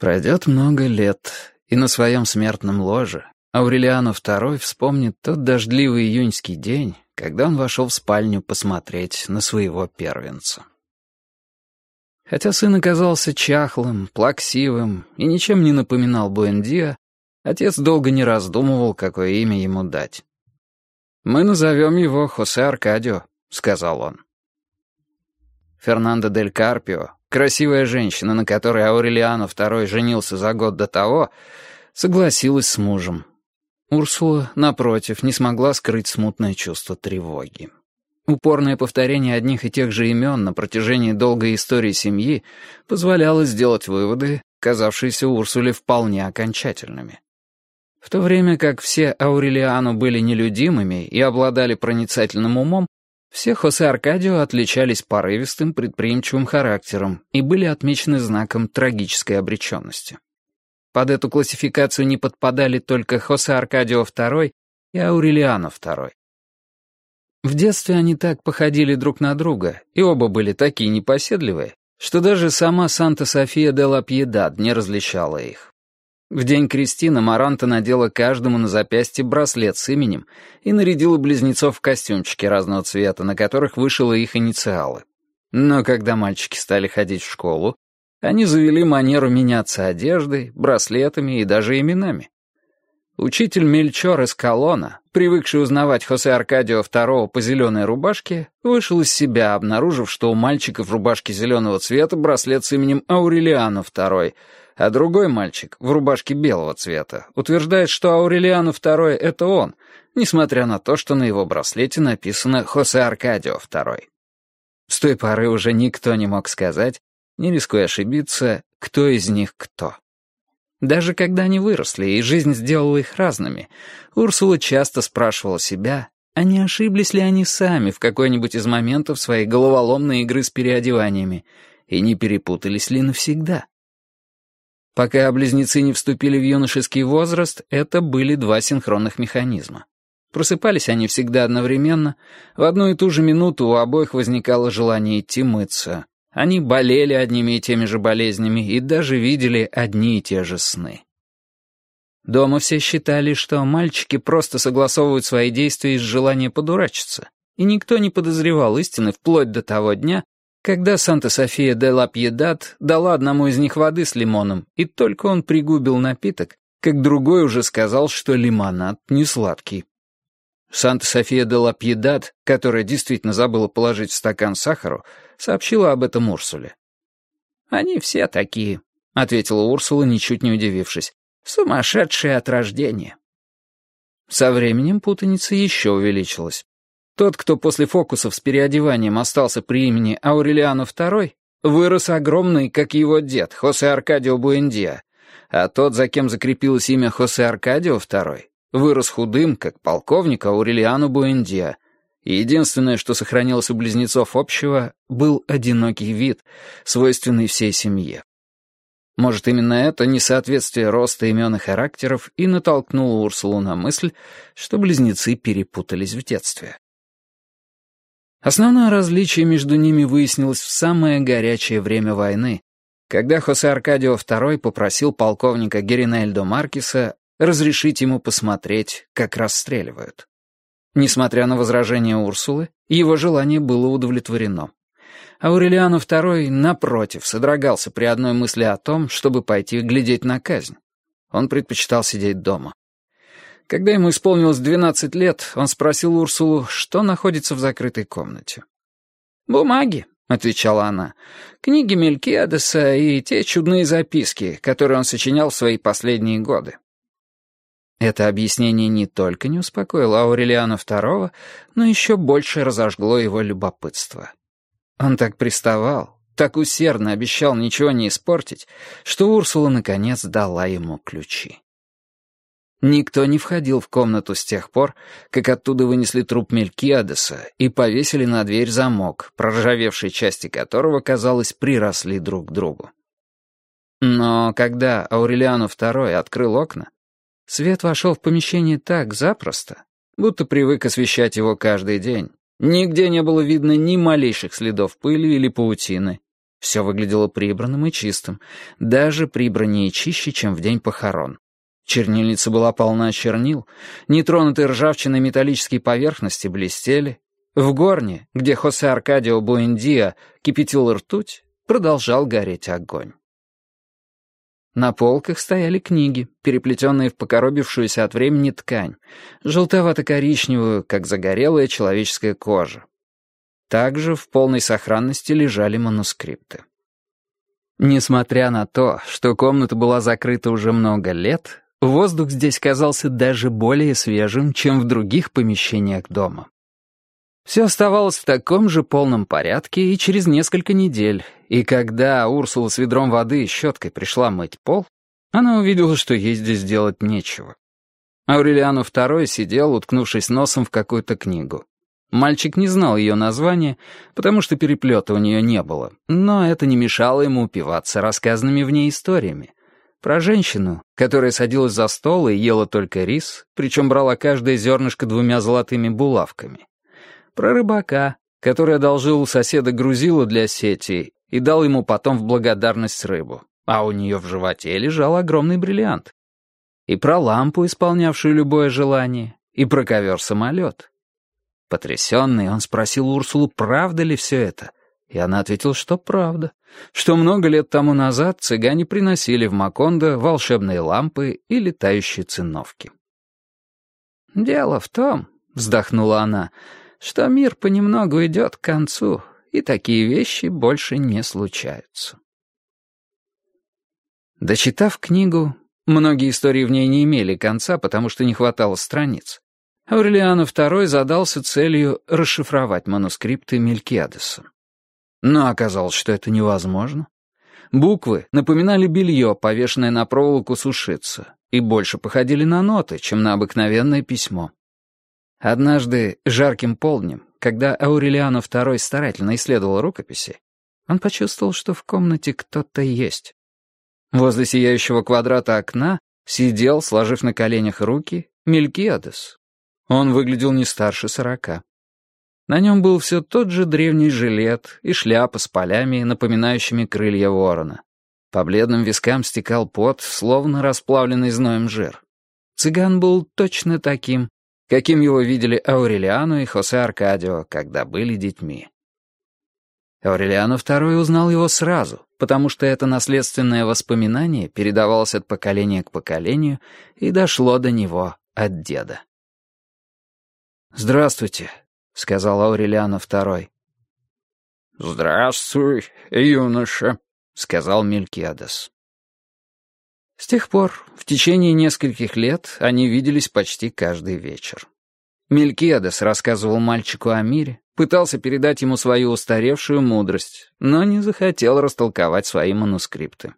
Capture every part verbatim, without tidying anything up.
Пройдет много лет, и на своем смертном ложе Аурелиано второй вспомнит тот дождливый июньский день, когда он вошел в спальню посмотреть на своего первенца. Хотя сын оказался чахлым, плаксивым и ничем не напоминал Буэндиа, отец долго не раздумывал, какое имя ему дать. «Мы назовем его Хосе Аркадио», — сказал он. Фернандо дель Карпио, красивая женщина, на которой Аурелиано второй женился за год до того, согласилась с мужем. Урсула, напротив, не смогла скрыть смутное чувство тревоги. Упорное повторение одних и тех же имен на протяжении долгой истории семьи позволяло сделать выводы, казавшиеся Урсуле вполне окончательными. В то время как все Аурелиано были нелюдимыми и обладали проницательным умом, все Хосе Аркадио отличались порывистым, предприимчивым характером и были отмечены знаком трагической обреченности. Под эту классификацию не подпадали только Хосе Аркадио второй и Аурелиано второй. В детстве они так походили друг на друга, и оба были такие непоседливые, что даже сама Санта-София де ла Пьедад не различала их. В день крестин Амаранта надела каждому на запястье браслет с именем и нарядила близнецов в костюмчики разного цвета, на которых вышила их инициалы. Но когда мальчики стали ходить в школу, они завели манеру меняться одеждой, браслетами и даже именами. Учитель Мельчор из Колона, привыкший узнавать Хосе Аркадио второго по зеленой рубашке, вышел из себя, обнаружив, что у мальчика в рубашке зеленого цвета браслет с именем Аурелиано второй, а другой мальчик в рубашке белого цвета утверждает, что Аурелиано второй — это он, несмотря на то, что на его браслете написано Хосе Аркадио второй. С той поры уже никто не мог сказать, не рискуя ошибиться, кто из них кто. Даже когда они выросли, и жизнь сделала их разными, Урсула часто спрашивала себя, а не ошиблись ли они сами в какой-нибудь из моментов своей головоломной игры с переодеваниями, и не перепутались ли навсегда. Пока близнецы не вступили в юношеский возраст, это были два синхронных механизма. Просыпались они всегда одновременно, в одну и ту же минуту у обоих возникало желание идти мыться. Они болели одними и теми же болезнями и даже видели одни и те же сны. Дома все считали, что мальчики просто согласовывают свои действия из желания подурачиться, и никто не подозревал истины вплоть до того дня, когда Санта-София де ла Пьедад дала одному из них воды с лимоном, и только он пригубил напиток, как другой уже сказал, что лимонад не сладкий. Санта-София де ла Пьедад, которая действительно забыла положить в стакан сахару, сообщила об этом Урсуле. «Они все такие», — ответила Урсула, ничуть не удивившись. «Сумасшедшие от рождения». Со временем путаница еще увеличилась. Тот, кто после фокусов с переодеванием остался при имени Аурелиано второй, вырос огромный, как его дед, Хосе Аркадио Буэндиа, а тот, за кем закрепилось имя Хосе Аркадио второй, вырос худым, как полковник Аурелиано Буэндиа. И единственное, что сохранилось у близнецов общего, был одинокий вид, свойственный всей семье. Может, именно это несоответствие роста имен и характеров и натолкнуло Урсулу на мысль, что близнецы перепутались в детстве. Основное различие между ними выяснилось в самое горячее время войны, когда Хосе Аркадио второй попросил полковника Геринальдо Маркеса разрешить ему посмотреть, как расстреливают. Несмотря на возражения Урсулы, его желание было удовлетворено. Аурелиано второй, напротив, содрогался при одной мысли о том, чтобы пойти глядеть на казнь. Он предпочитал сидеть дома. Когда ему исполнилось двенадцать лет, он спросил Урсулу, что находится в закрытой комнате. «Бумаги», — отвечала она, — «книги Мелькиадеса и те чудные записки, которые он сочинял в свои последние годы». Это объяснение не только не успокоило Аурелиано второго, но еще больше разожгло его любопытство. Он так приставал, так усердно обещал ничего не испортить, что Урсула наконец дала ему ключи. Никто не входил в комнату с тех пор, как оттуда вынесли труп Мелькиадеса и повесили на дверь замок, проржавевшие части которого, казалось, приросли друг к другу. Но когда Аурелиано второй открыл окна, свет вошел в помещение так запросто, будто привык освещать его каждый день. Нигде не было видно ни малейших следов пыли или паутины. Все выглядело прибранным и чистым, даже прибраннее и чище, чем в день похорон. Чернильница была полна чернил, нетронутые ржавчиной металлические поверхности блестели. В горне, где Хосе Аркадио Буэндиа кипятил ртуть, продолжал гореть огонь. На полках стояли книги, переплетенные в покоробившуюся от времени ткань, желтовато-коричневую, как загорелая человеческая кожа. Также в полной сохранности лежали манускрипты. Несмотря на то, что комната была закрыта уже много лет, воздух здесь казался даже более свежим, чем в других помещениях дома. Все оставалось в таком же полном порядке и через несколько недель, и когда Урсула с ведром воды и щеткой пришла мыть пол, она увидела, что ей здесь делать нечего. Аурелиано второй сидел, уткнувшись носом в какую-то книгу. Мальчик не знал ее названия, потому что переплета у нее не было, но это не мешало ему упиваться рассказанными в ней историями. Про женщину, которая садилась за стол и ела только рис, причем брала каждое зернышко двумя золотыми булавками. Про рыбака, который одолжил у соседа грузило для сети и дал ему потом в благодарность рыбу, а у нее в животе лежал огромный бриллиант. И про лампу, исполнявшую любое желание, и про ковер-самолет. Потрясенный, он спросил Урсулу, правда ли все это, и она ответила, что правда, что много лет тому назад цыгане приносили в Макондо волшебные лампы и летающие циновки. «Дело в том, — вздохнула она, — что мир понемногу идет к концу, и такие вещи больше не случаются». Дочитав книгу, многие истории в ней не имели конца, потому что не хватало страниц, Аурелиано второй задался целью расшифровать манускрипты Мелкиадеса. Но оказалось, что это невозможно. Буквы напоминали белье, повешенное на проволоку сушиться, и больше походили на ноты, чем на обыкновенное письмо. Однажды, жарким полднем, когда Аурелиано второй старательно исследовал рукописи, он почувствовал, что в комнате кто-то есть. Возле сияющего квадрата окна сидел, сложив на коленях руки, Мелкиадес. Он выглядел не старше сорока. На нем был все тот же древний жилет и шляпа с полями, напоминающими крылья ворона. По бледным вискам стекал пот, словно расплавленный зноем жир. Цыган был точно таким, каким его видели Аурелиано и Хосе Аркадио, когда были детьми. Аурелиано второй узнал его сразу, потому что это наследственное воспоминание передавалось от поколения к поколению и дошло до него от деда. «Здравствуйте», — сказал Аурелиано второй. «Здравствуй, юноша», — сказал Мелкиадес. С тех пор, в течение нескольких лет, они виделись почти каждый вечер. Мелкиадес рассказывал мальчику о мире, пытался передать ему свою устаревшую мудрость, но не захотел растолковать свои манускрипты.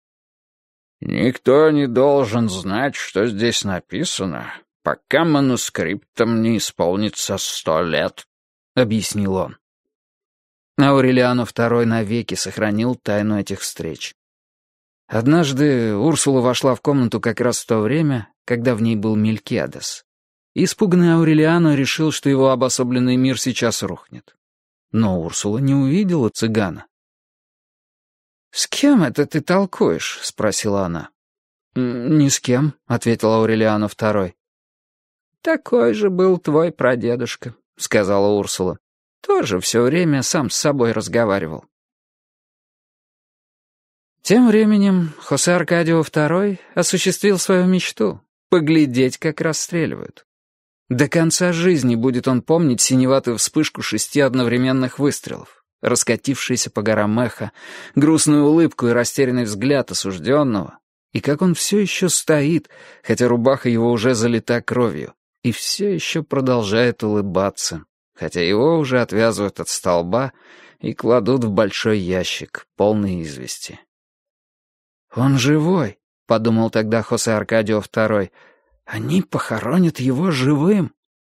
«Никто не должен знать, что здесь написано, пока манускриптам не исполнится сто лет», — объяснил он. Аурелиано второй навеки сохранил тайну этих встреч. Однажды Урсула вошла в комнату как раз в то время, когда в ней был Мелкиадес. Испуганный Аурелиано решил, что его обособленный мир сейчас рухнет. Но Урсула не увидела цыгана. «С кем это ты толкуешь?» — спросила она. «Ни с кем», — ответил Аурелиано второй. «Такой же был твой прадедушка», — сказала Урсула. «Тоже все время сам с собой разговаривал». Тем временем Хосе Аркадио второй осуществил свою мечту — поглядеть, как расстреливают. До конца жизни будет он помнить синеватую вспышку шести одновременных выстрелов, раскатившиеся по горам эхо, грустную улыбку и растерянный взгляд осужденного, и как он все еще стоит, хотя рубаха его уже залита кровью, и все еще продолжает улыбаться, хотя его уже отвязывают от столба и кладут в большой ящик, полный извести. «Он живой», — подумал тогда Хосе Аркадио второй. «Они похоронят его живым».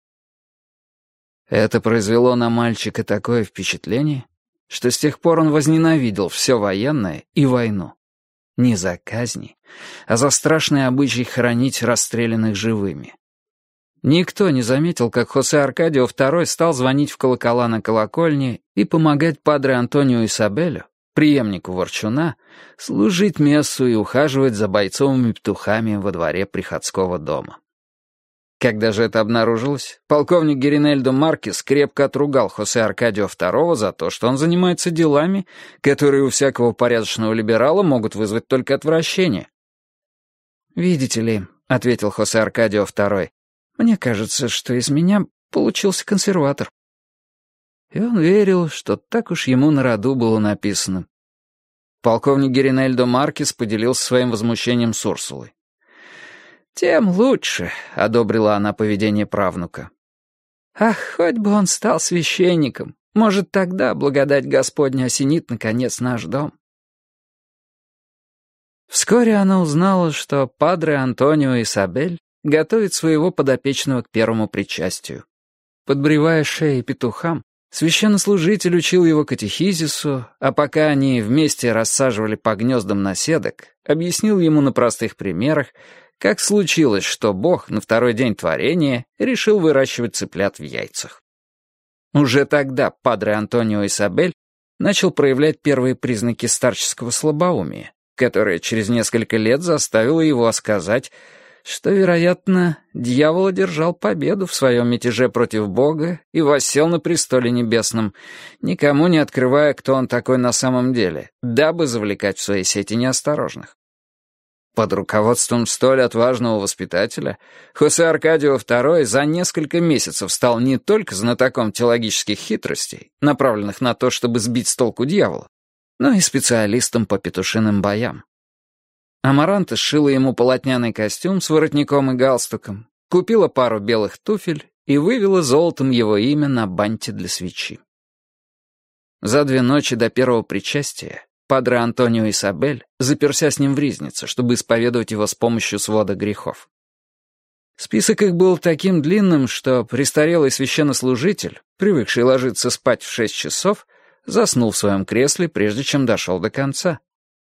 Это произвело на мальчика такое впечатление, что с тех пор он возненавидел все военное и войну. Не за казни, а за страшный обычай хоронить расстрелянных живыми. Никто не заметил, как Хосе Аркадио второй стал звонить в колокола на колокольне и помогать падре Антонио Исабелю, преемнику Ворчуна, служить мессу и ухаживать за бойцовыми петухами во дворе приходского дома. Когда же это обнаружилось, полковник Геринельдо Маркес крепко отругал Хосе Аркадио второго за то, что он занимается делами, которые у всякого порядочного либерала могут вызвать только отвращение. «Видите ли», — ответил Хосе Аркадио второй, — «мне кажется, что из меня получился консерватор». И он верил, что так уж ему на роду было написано. Полковник Геринельдо Маркес поделился своим возмущением с Урсулой. «Тем лучше», — одобрила она поведение правнука. «Ах, хоть бы он стал священником. Может, тогда благодать Господня осенит, наконец, наш дом». Вскоре она узнала, что падре Антонио Исабель готовит своего подопечного к первому причастию. Подбревая шеи петухам, священнослужитель учил его катехизису, а пока они вместе рассаживали по гнездам наседок, объяснил ему на простых примерах, как случилось, что Бог на второй день творения решил выращивать цыплят в яйцах. Уже тогда падре Антонио Исабель начал проявлять первые признаки старческого слабоумия, которое через несколько лет заставило его сказать, что, вероятно, дьявол одержал победу в своем мятеже против Бога и воссел на престоле небесном, никому не открывая, кто он такой на самом деле, дабы завлекать в свои сети неосторожных. Под руководством столь отважного воспитателя Хосе Аркадио второй за несколько месяцев стал не только знатоком теологических хитростей, направленных на то, чтобы сбить с толку дьявола, но и специалистом по петушиным боям. Амаранта сшила ему полотняный костюм с воротником и галстуком, купила пару белых туфель и вывела золотом его имя на банте для свечи. За две ночи до первого причастия падре Антонио Исабель заперся с ним в ризнице, чтобы исповедовать его с помощью свода грехов. Список их был таким длинным, что престарелый священнослужитель, привыкший ложиться спать в шесть часов, заснул в своем кресле, прежде чем дошел до конца.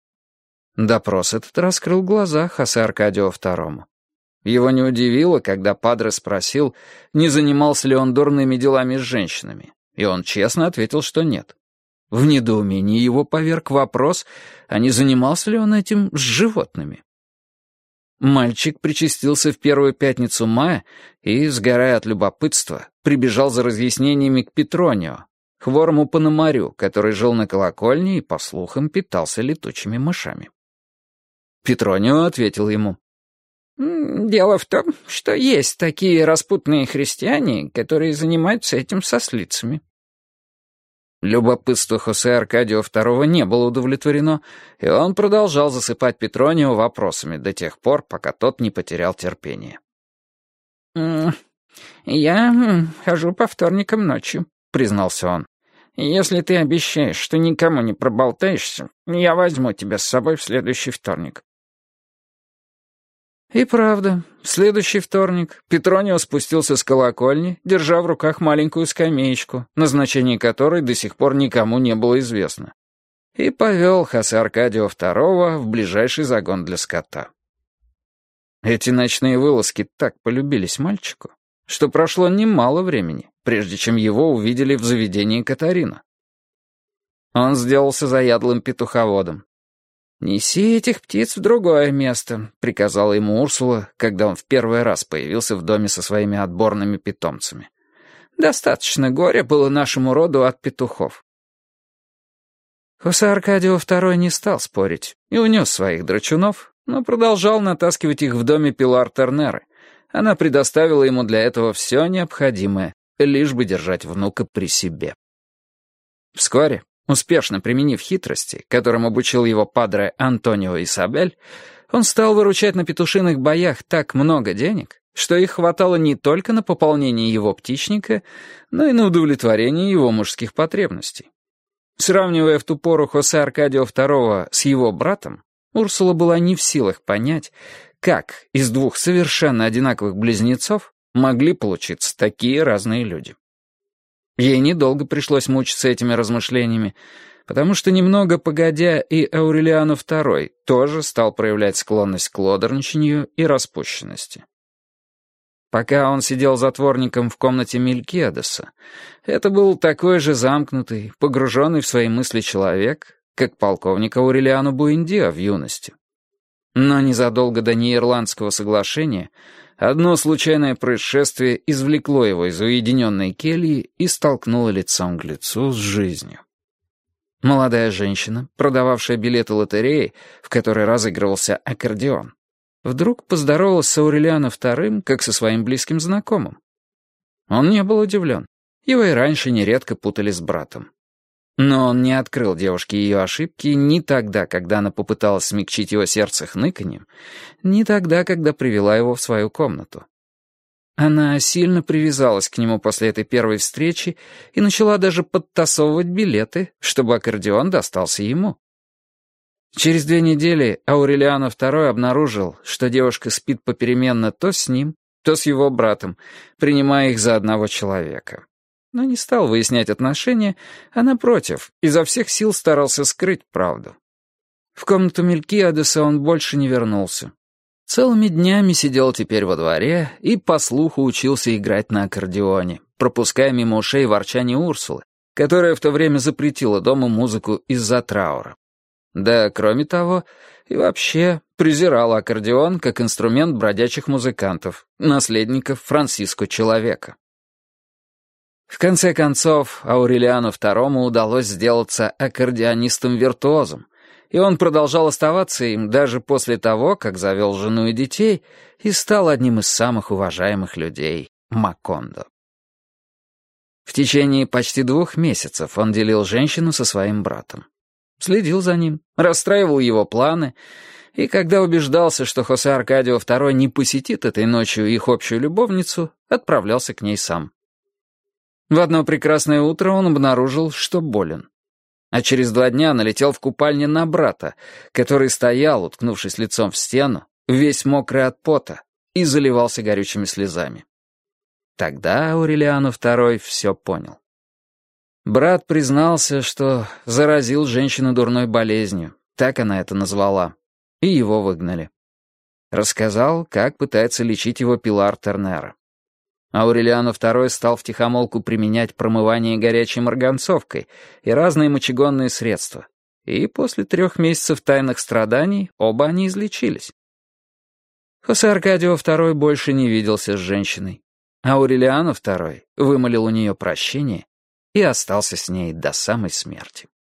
Допрос этот раскрыл глаза Хосе Аркадио второму. Его не удивило, когда падре спросил, не занимался ли он дурными делами с женщинами, и он честно ответил, что нет. В недоумении его поверг вопрос, а не занимался ли он этим с животными. Мальчик причастился в первую пятницу мая и, сгорая от любопытства, прибежал за разъяснениями к Петронио, хворому пономарю, который жил на колокольне и, по слухам, питался летучими мышами. Петронио ответил ему: «Дело в том, что есть такие распутные христиане, которые занимаются этим со слицами». Любопытство Хосе Аркадио второго не было удовлетворено, и он продолжал засыпать Петронио вопросами до тех пор, пока тот не потерял терпение. «Я хожу по вторникам ночью», — признался он. «Если ты обещаешь, что никому не проболтаешься, я возьму тебя с собой в следующий вторник». И правда, в следующий вторник Петронио спустился с колокольни, держа в руках маленькую скамеечку, назначение которой до сих пор никому не было известно, и повел Хосе Аркадио второго в ближайший загон для скота. Эти ночные вылазки так полюбились мальчику, что прошло немало времени, прежде чем его увидели в заведении Катарина. Он сделался заядлым петуховодом. «Неси этих птиц в другое место», — приказала ему Урсула, когда он в первый раз появился в доме со своими отборными питомцами. «Достаточно горя было нашему роду от петухов». Хосе Аркадио второй не стал спорить и унес своих драчунов, но продолжал натаскивать их в доме Пилар Тернеры. Она предоставила ему для этого все необходимое, лишь бы держать внука при себе. Вскоре, успешно применив хитрости, которым обучил его падре Антонио Исабель, он стал выручать на петушиных боях так много денег, что их хватало не только на пополнение его птичника, но и на удовлетворение его мужских потребностей. Сравнивая в ту пору Хосе Аркадио второго с его братом, Урсула была не в силах понять, как из двух совершенно одинаковых близнецов могли получиться такие разные люди. Ей недолго пришлось мучиться этими размышлениями, потому что немного погодя и Аурелиано второй тоже стал проявлять склонность к лодорничанию и распущенности. Пока он сидел затворником в комнате Мелькиадеса, это был такой же замкнутый, погруженный в свои мысли человек, как полковник Аурелиано Буэндиа в юности. Но незадолго до Нидерландского соглашения одно случайное происшествие извлекло его из уединенной кельи и столкнуло лицом к лицу с жизнью. Молодая женщина, продававшая билеты лотереи, в которой разыгрывался аккордеон, вдруг поздоровалась с Аурелиано вторым, как со своим близким знакомым. Он не был удивлен. Его и раньше нередко путали с братом. Но он не открыл девушке ее ошибки ни тогда, когда она попыталась смягчить его сердце хныканьем, ни тогда, когда привела его в свою комнату. Она сильно привязалась к нему после этой первой встречи и начала даже подтасовывать билеты, чтобы аккордеон достался ему. Через две недели Аурелиано второй обнаружил, что девушка спит попеременно то с ним, то с его братом, принимая их за одного человека. Но не стал выяснять отношения, а, напротив, изо всех сил старался скрыть правду. В комнату Мелькиадеса он больше не вернулся. Целыми днями сидел теперь во дворе и по слуху учился играть на аккордеоне, пропуская мимо ушей ворчание Урсулы, которая в то время запретила дому музыку из-за траура. Да, кроме того, и вообще презирала аккордеон как инструмент бродячих музыкантов, наследников Франциско Человека. В конце концов, Аурелиано второму удалось сделаться аккордеонистом-виртуозом, и он продолжал оставаться им даже после того, как завел жену и детей и стал одним из самых уважаемых людей Макондо. В течение почти двух месяцев он делил женщину со своим братом. Следил за ним, расстраивал его планы, и когда убеждался, что Хосе Аркадио второй не посетит этой ночью их общую любовницу, отправлялся к ней сам. В одно прекрасное утро он обнаружил, что болен. А через два дня налетел в купальне на брата, который стоял, уткнувшись лицом в стену, весь мокрый от пота, и заливался горючими слезами. Тогда Аурелиано второй все понял. Брат признался, что заразил женщину дурной болезнью, так она это назвала, и его выгнали. Рассказал, как пытается лечить его Пилар Тернера. Аурелиано второй стал втихомолку применять промывание горячей марганцовкой и разные мочегонные средства, и после трех месяцев тайных страданий оба они излечились. Хосе Аркадио второй больше не виделся с женщиной. Аурелиано второй вымолил у нее прощение и остался с ней до самой смерти.